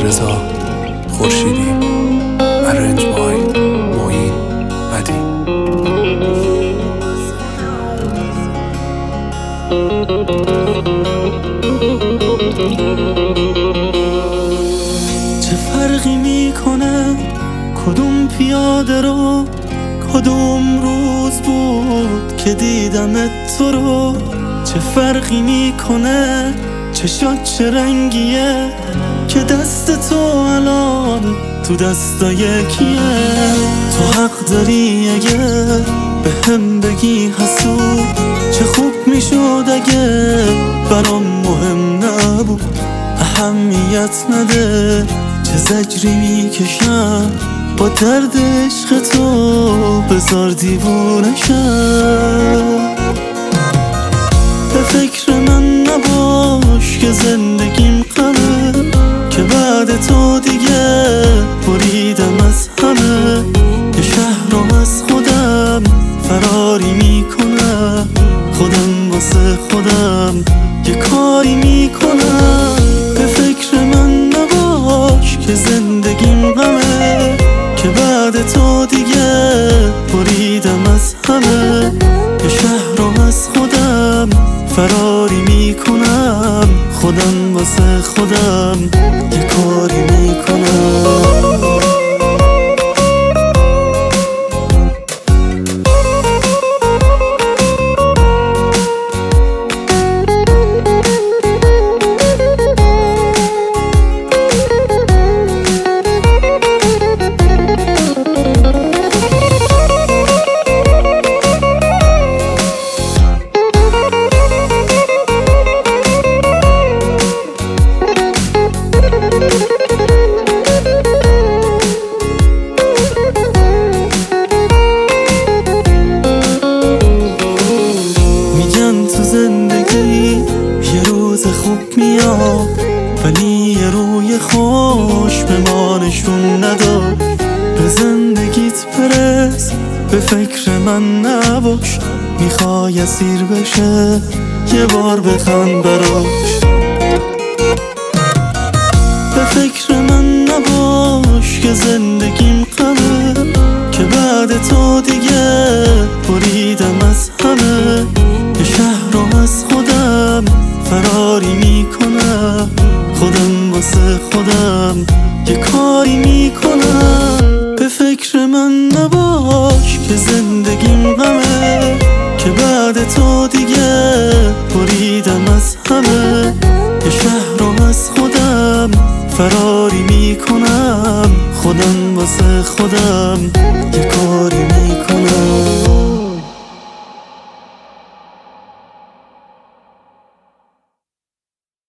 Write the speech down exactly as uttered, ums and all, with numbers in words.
رضا خورشیدی. ارنج بای معین عدی. چه فرقی میکنه کدوم پیاده رو، کدوم روز بود که دیدمت تو رو؟ چه فرقی میکنه چشات چه رنگیه که دست تو الان تو دستا یکیه؟ تو حق داری اگه به هم بگی حسود، چه خوب میشد اگه برام مهم نبود. اهمیت نده چه زجری میکشم، با درد عشق تو بذار دیوونه شم. به فکر من نباش که زندگیم غمه، که بعد تو دیگه بریدم از همه. یه شهر رو از خودم فراری میکنم، خودم واسه خودم یه کاری میکنم. به فکر من نباش که زندگیم غمه، که بعد تو دیگه بریدم از همه. یه شهر رو از خودم فراری میکنم، خودم واسه خودم یه کاری میکنم. خوب میاد ولی یه روی خوش به ما نشون نداد. به زندگیت برس، به فکر من نباش. میخوای اسیر بشه یه بار بخند براش. به فکر من نباش که زندگیم غمه، که بعد تو دیگه بریدم از همه. یه شهر رو از خودم فراری میکنم، خودم واسه خودم یه کاری میکنم. به فکر من نباش که زندگیم غمه، که بعد تو دیگه بریدم از همه. یه شهر رو از خودم فراری میکنم، خودم واسه خودم یه کاری میکنم.